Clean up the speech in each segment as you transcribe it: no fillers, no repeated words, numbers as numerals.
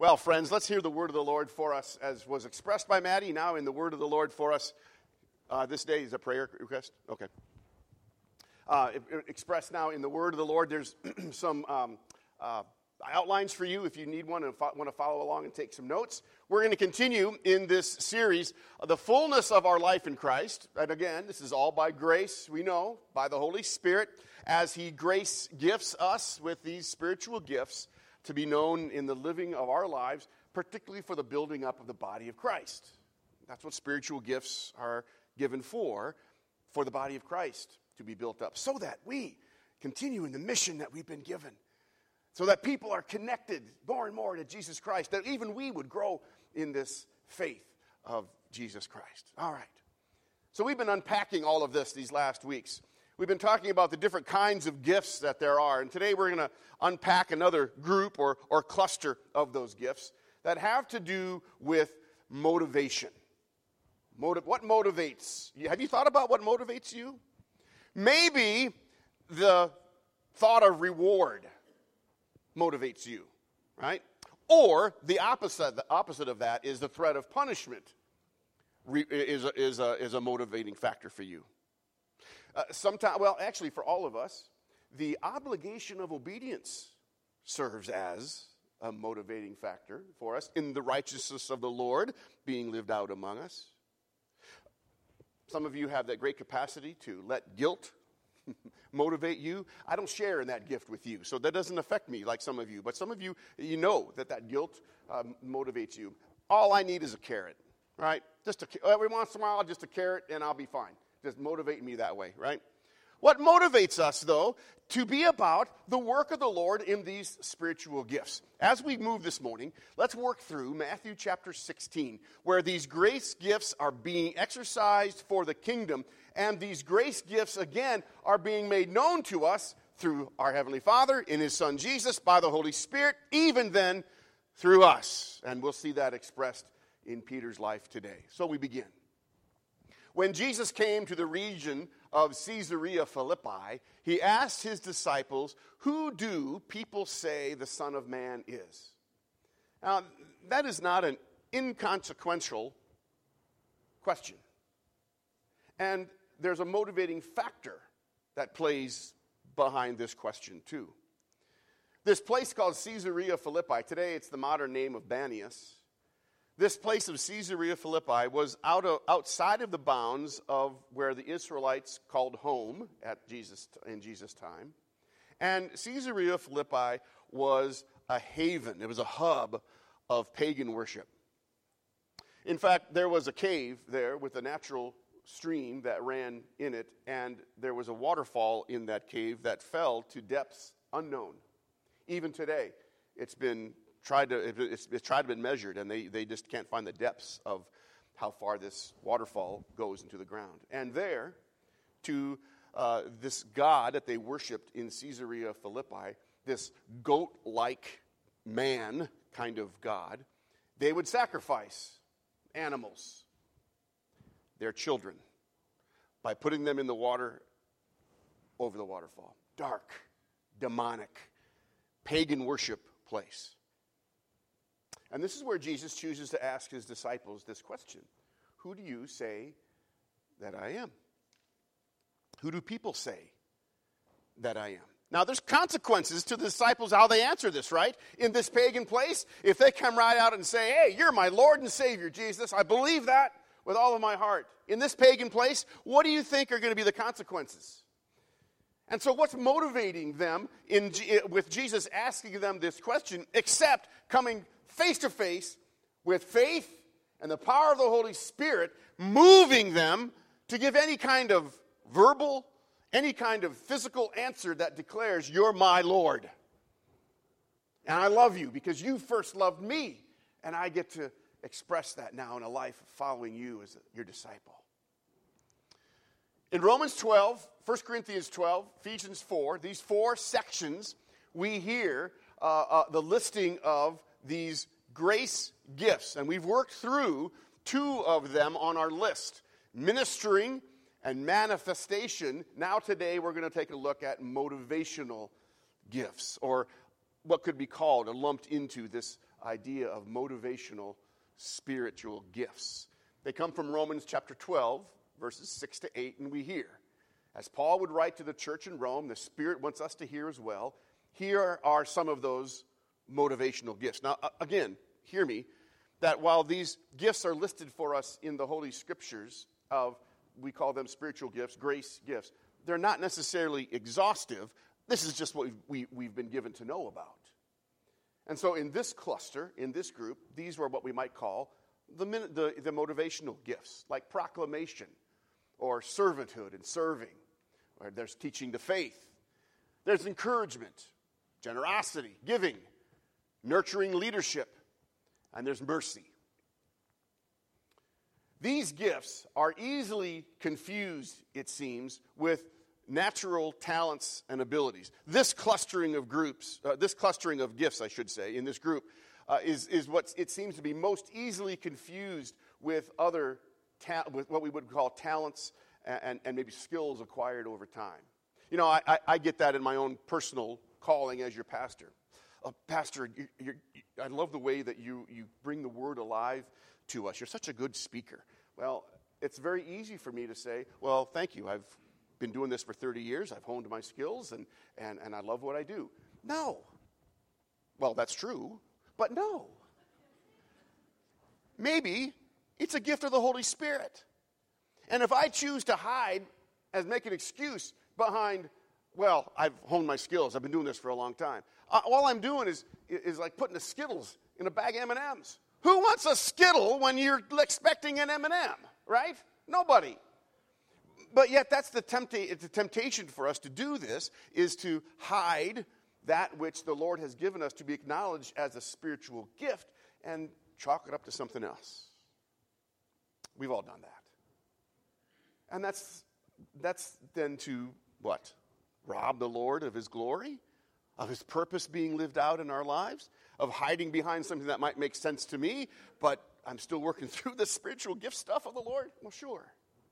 Well, friends, let's hear the word of the Lord for us as was expressed by Maddie. Now in the word of the Lord for us this day is a prayer request? Okay. Expressed now in the word of the Lord. There's some outlines for you if you need one and want to follow along and take some notes. We're going to continue in this series, the fullness of our life in Christ. And again, this is all by grace, we know, by the Holy Spirit, as He grace gifts us with these spiritual gifts to be known in the living of our lives, particularly for the building up of the body of Christ. That's what spiritual gifts are given for the body of Christ to be built up, so that we continue in the mission that we've been given, so that people are connected more and more to Jesus Christ, that even we would grow in this faith of Jesus Christ. All right. So we've been unpacking all of this these last weeks. We've been talking about the different kinds of gifts that there are, and today we're going to unpack another group or cluster of those gifts that have to do with motivation. What motivates you? Have you thought about what motivates you? Maybe the thought of reward motivates you, right? Or the opposite of that is the threat of punishment is a motivating factor for you. Actually, for all of us, the obligation of obedience serves as a motivating factor for us in the righteousness of the Lord being lived out among us. Some of you have that great capacity to let guilt motivate you. I don't share in that gift with you, so that doesn't affect me like some of you. But some of you, you know that guilt motivates you. All I need is a carrot, right? Every once in a while, just a carrot, and I'll be fine. Just motivate me that way, right? What motivates us, though, to be about the work of the Lord in these spiritual gifts? As we move this morning, let's work through Matthew chapter 16, where these grace gifts are being exercised for the kingdom, and these grace gifts, again, are being made known to us through our Heavenly Father, in His Son Jesus, by the Holy Spirit, even then through us. And we'll see that expressed in Peter's life today. So we begin. When Jesus came to the region of Caesarea Philippi, He asked His disciples, "Who do people say the Son of Man is?" Now, that is not an inconsequential question. And there's a motivating factor that plays behind this question, too. This place called Caesarea Philippi, today it's the modern name of Banias. This place of Caesarea Philippi was outside of the bounds of where the Israelites called home in Jesus' time. And Caesarea Philippi was a haven. It was a hub of pagan worship. In fact, there was a cave there with a natural stream that ran in it, and there was a waterfall in that cave that fell to depths unknown. Even today, it's tried to be measured, and they just can't find the depths of how far this waterfall goes into the ground. And there, to this god that they worshipped in Caesarea Philippi, this goat-like man kind of god, they would sacrifice animals, their children, by putting them in the water over the waterfall. Dark, demonic, pagan worship place. And this is where Jesus chooses to ask His disciples this question: who do you say that I am? Who do people say that I am? Now, there's consequences to the disciples how they answer this, right? In this pagan place, if they come right out and say, "Hey, you're my Lord and Savior, Jesus, I believe that with all of my heart." In this pagan place, what do you think are going to be the consequences? And so what's motivating them with Jesus asking them this question, except coming face to face with faith and the power of the Holy Spirit, moving them to give any kind of verbal, any kind of physical answer that declares, "You're my Lord. And I love you because you first loved me. And I get to express that now in a life of following you as your disciple." In Romans 12, 1 Corinthians 12, Ephesians 4, these four sections, we hear the listing of these grace gifts. And we've worked through two of them on our list: ministering and manifestation. Now today we're going to take a look at motivational gifts, or what could be called and lumped into this idea of motivational spiritual gifts. They come from Romans chapter 12, verses 6 to 8, and we hear, as Paul would write to the church in Rome, the Spirit wants us to hear as well. Here are some of those motivational gifts. Now, again, hear me, that while these gifts are listed for us in the Holy Scriptures we call them spiritual gifts, grace gifts, they're not necessarily exhaustive. This is just what we've been given to know about. And so in this cluster, in this group, these were what we might call the motivational gifts, like proclamation or servanthood and serving. Or there's teaching the faith. There's encouragement, generosity, giving, nurturing leadership, and there's mercy. These gifts are easily confused, it seems, with natural talents and abilities. This clustering of gifts, I should say, in this group, is what it seems to be most easily confused with with what we would call talents and maybe skills acquired over time. You know, I get that in my own personal calling as your pastor. Pastor, I love the way that you bring the word alive to us. You're such a good speaker. Well, it's very easy for me to say, well, thank you. I've been doing this for 30 years. I've honed my skills, and I love what I do. No. Well, that's true, but no. Maybe it's a gift of the Holy Spirit. And if I choose to hide and make an excuse behind, well, I've honed my skills. I've been doing this for a long time. All I'm doing is like putting the Skittles in a bag of M&Ms. Who wants a Skittle when you're expecting an M&M, right? Nobody. But yet that's the temptation for us to do this, is to hide that which the Lord has given us to be acknowledged as a spiritual gift and chalk it up to something else. We've all done that. And that's then to what? Rob the Lord of his glory? Of his purpose being lived out in our lives? Of hiding behind something that might make sense to me, but I'm still working through the spiritual gift stuff of the Lord? Well, sure.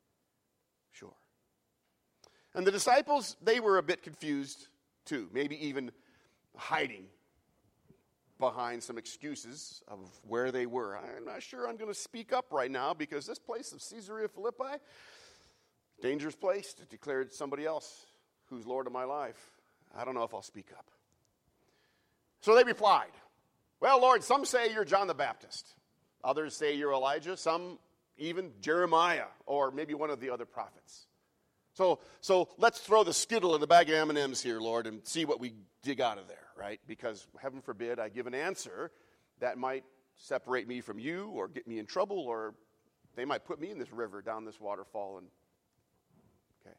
And the disciples, they were a bit confused too, maybe even hiding behind some excuses of where they were. I'm not sure I'm going to speak up right now because this place of Caesarea Philippi, dangerous place, to declare to somebody else who's Lord of my life. I don't know if I'll speak up. So they replied, well, Lord, some say you're John the Baptist. Others say you're Elijah. Some even Jeremiah or maybe one of the other prophets. So let's throw the Skittle in the bag of M&Ms here, Lord, and see what we dig out of there, right? Because heaven forbid I give an answer that might separate me from you or get me in trouble, or they might put me in this river, down this waterfall. Okay.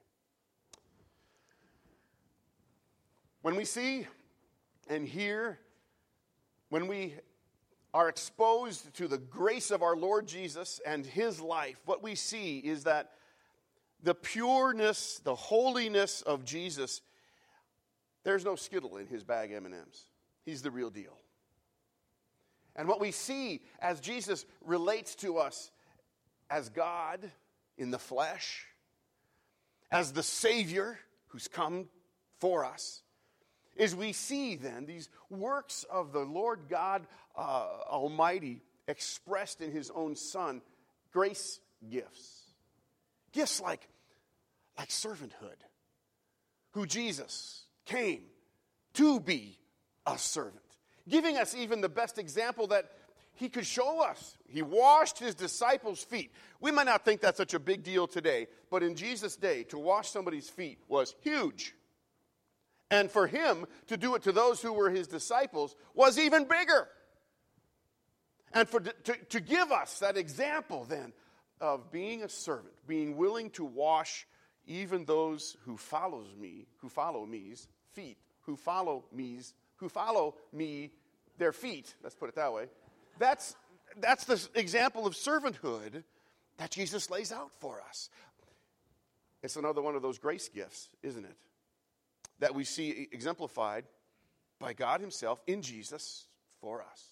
When we see and hear, when we are exposed to the grace of our Lord Jesus and his life, what we see is that the pureness, the holiness of Jesus, there's no Skittle in his bag of M&Ms. He's the real deal. And what we see as Jesus relates to us as God in the flesh, as the Savior who's come for us, is we see then these works of the Lord God Almighty expressed in his own Son, grace gifts. Gifts like servanthood, who Jesus came to be a servant, giving us even the best example that he could show us. He washed his disciples' feet. We might not think that's such a big deal today, but in Jesus' day, to wash somebody's feet was huge. And for him to do it to those who were his disciples was even bigger. And to give us that example then of being a servant, being willing to wash even those who follow me's feet, who follow me, their feet, let's put it that way. That's the example of servanthood that Jesus lays out for us. It's another one of those grace gifts, isn't it? That we see exemplified by God himself in Jesus for us.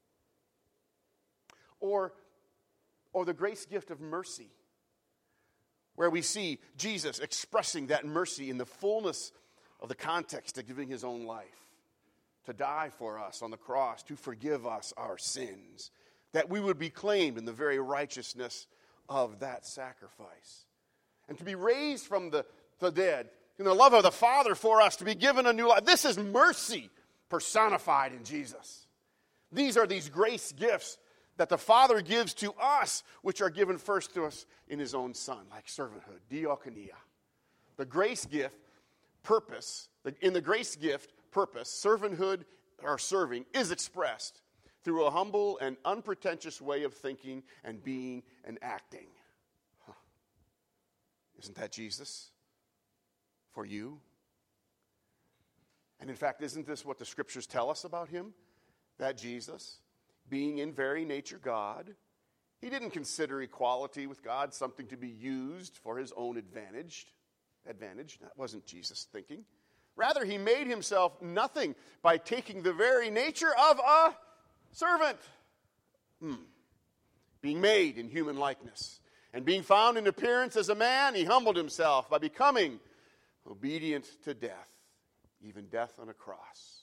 Or the grace gift of mercy, where we see Jesus expressing that mercy in the fullness of the context of giving his own life. to die for us on the cross, to forgive us our sins, that we would be claimed in the very righteousness of that sacrifice, and to be raised from the dead in the love of the Father for us, to be given a new life. This is mercy personified in Jesus. These are these grace gifts that the Father gives to us, which are given first to us in his own Son, like servanthood, diakonia. The grace gift purpose, in the grace gift purpose, servanthood or serving is expressed through a humble and unpretentious way of thinking and being and acting. Huh. Isn't that Jesus for you? And in fact, isn't this what the scriptures tell us about him? That Jesus, being in very nature God, he didn't consider equality with God something to be used for his own advantage. That wasn't Jesus' thinking. Rather, he made himself nothing by taking the very nature of a servant. Being made in human likeness and being found in appearance as a man, he humbled himself by becoming obedient to death, even death on a cross.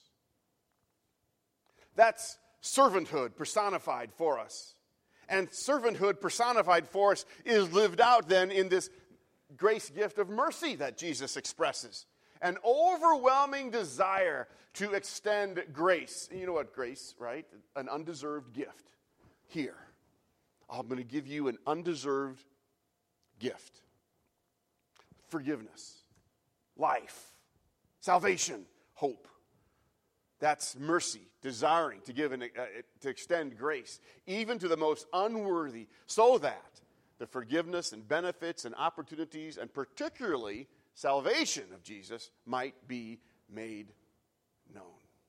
That's servanthood personified for us. And servanthood personified for us is lived out then in this grace gift of mercy that Jesus expresses. An overwhelming desire to extend grace. You know what grace, right? An undeserved gift. Here, I'm going to give you an undeserved gift. Forgiveness, life, salvation, hope. That's mercy, desiring to give to extend grace, even to the most unworthy, so that the forgiveness and benefits and opportunities, and particularly salvation of Jesus, might be made known.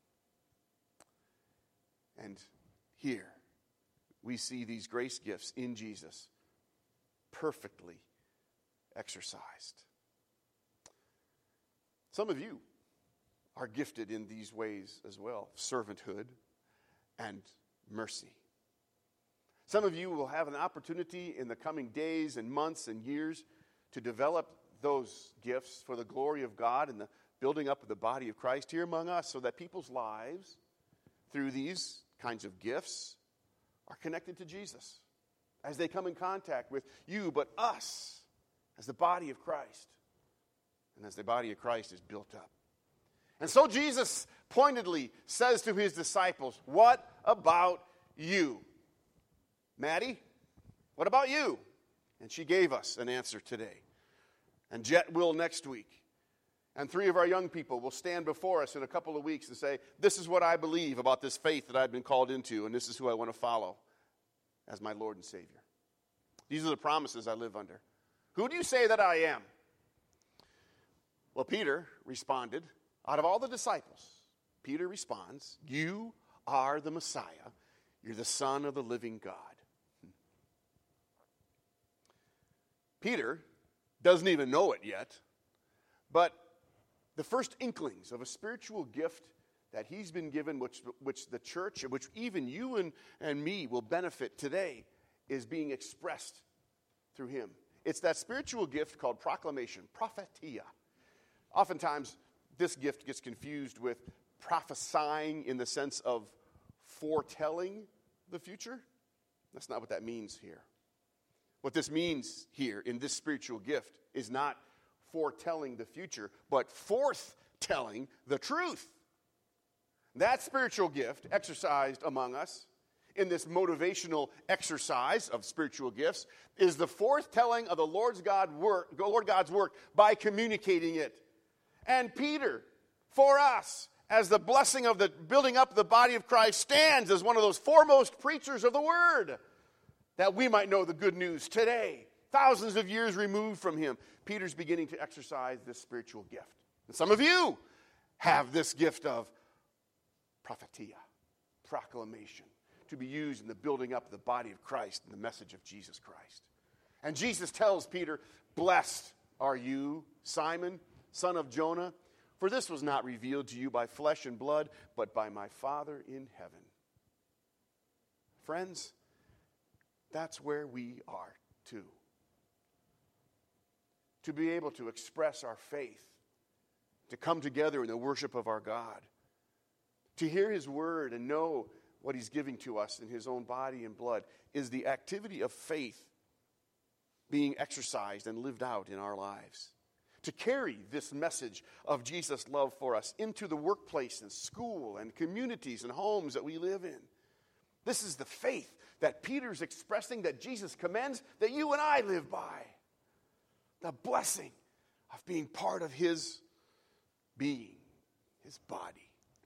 And here we see these grace gifts in Jesus perfectly exercised. Some of you are gifted in these ways as well, servanthood and mercy. Some of you will have an opportunity in the coming days and months and years to develop those gifts for the glory of God and the building up of the body of Christ here among us, so that people's lives, through these kinds of gifts, are connected to Jesus as they come in contact with you, but us as the body of Christ, and as the body of Christ is built up. And so Jesus pointedly says to his disciples, "What about you? Maddie, what about you?" And she gave us an answer today. And Jet will next week. And 3 of our young people will stand before us in a couple of weeks and say, "This is what I believe about this faith that I've been called into, and this is who I want to follow as my Lord and Savior. These are the promises I live under. Who do you say that I am?" Well, Peter responded, out of all the disciples, Peter responds, "You are the Messiah. You're the Son of the living God." Peter doesn't even know it yet, but the first inklings of a spiritual gift that he's been given, which the church, which even you and me will benefit today, is being expressed through him. It's that spiritual gift called proclamation, prophetia. Oftentimes, this gift gets confused with prophesying in the sense of foretelling the future. That's not what that means here. What this means here in this spiritual gift is not foretelling the future, but forthtelling the truth. That spiritual gift exercised among us in this motivational exercise of spiritual gifts is the forthtelling of the Lord God's work by communicating it. And Peter, for us, as the blessing of the building up of the body of Christ, stands as one of those foremost preachers of the word, that we might know the good news today, thousands of years removed from him. Peter's beginning to exercise this spiritual gift. And some of you have this gift of prophetia, proclamation, to be used in the building up of the body of Christ and the message of Jesus Christ. And Jesus tells Peter, "Blessed are you, Simon, son of Jonah, for this was not revealed to you by flesh and blood, but by my Father in heaven." Friends, that's where we are too. To be able to express our faith, to come together in the worship of our God, To hear his word and know what he's giving to us in his own body and blood is the activity of faith being exercised and lived out in our lives. To carry this message of Jesus' love for us into the workplace and school and communities and homes that we live in. This is the faith that Peter's expressing, that Jesus commends, that you and I live by. The blessing of being part of his being, his body.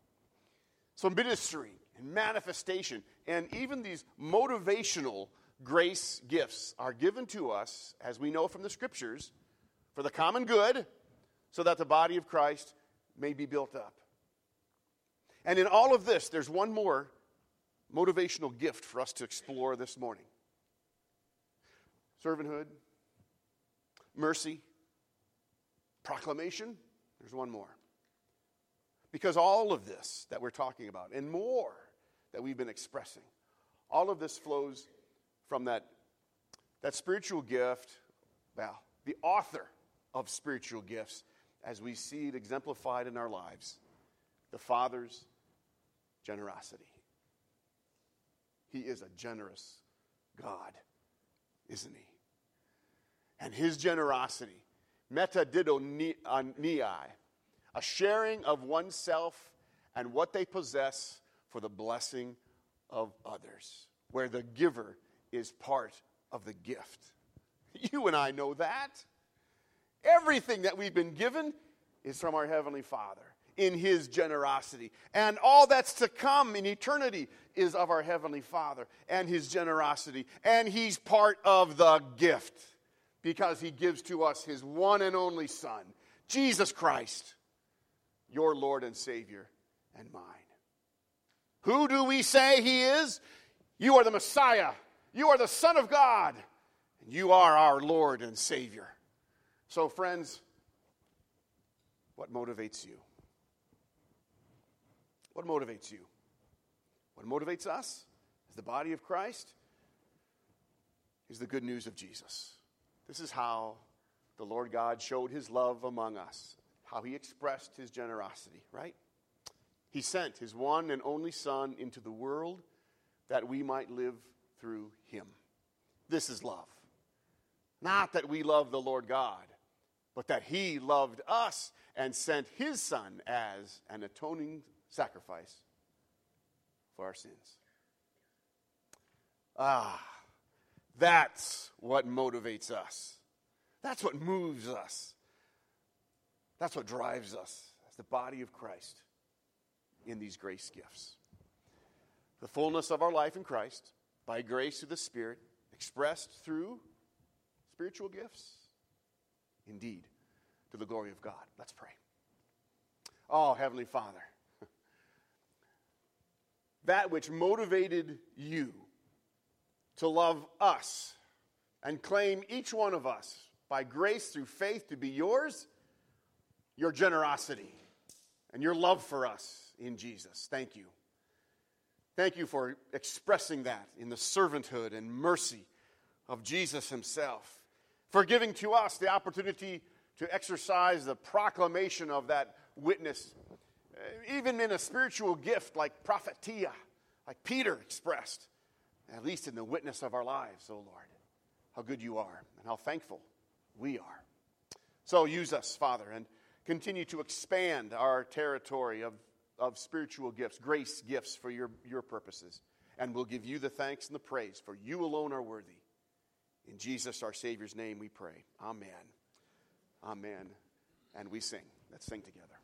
So ministry and manifestation and even these motivational grace gifts are given to us, as we know from the scriptures, for the common good, so that the body of Christ may be built up. And in all of this, there's one more motivational gift for us to explore this morning. Servanthood, mercy, proclamation, there's one more. Because all of this that we're talking about, and more that we've been expressing, all of this flows from that spiritual gift, well, the author of spiritual gifts, as we see it exemplified in our lives, the Father's generosity. He is a generous God, isn't he? And his generosity, metadidoneai, a sharing of oneself and what they possess for the blessing of others, where the giver is part of the gift. You and I know that. Everything that we've been given is from our Heavenly Father in his generosity. And all that's to come in eternity is of our Heavenly Father and his generosity. And he's part of the gift because he gives to us his one and only Son, Jesus Christ, your Lord and Savior and mine. Who do we say he is? You are the Messiah. You are the Son of God. And you are our Lord and Savior. So, friends, what motivates you? What motivates you? What motivates us as the body of Christ is the good news of Jesus. This is how the Lord God showed his love among us, how he expressed his generosity, right? He sent his one and only Son into the world that we might live through him. This is love. Not that we love the Lord God, but that he loved us and sent his Son as an atoning sacrifice for our sins. That's what motivates us. That's what moves us. That's what drives us as the body of Christ in these grace gifts. The fullness of our life in Christ, by grace through the Spirit, expressed through spiritual gifts, indeed, to the glory of God. Let's pray. Oh, Heavenly Father, that which motivated you to love us and claim each one of us by grace through faith to be yours, your generosity and your love for us in Jesus. Thank you. Thank you for expressing that in the servanthood and mercy of Jesus himself, for giving to us the opportunity to exercise the proclamation of that witness, even in a spiritual gift like prophetia, like Peter expressed, at least in the witness of our lives, oh Lord. How good you are and how thankful we are. So use us, Father, and continue to expand our territory of spiritual gifts, grace gifts for your purposes. And we'll give you the thanks and the praise, for you alone are worthy. In Jesus, our Savior's name, we pray. Amen. Amen. And we sing. Let's sing together.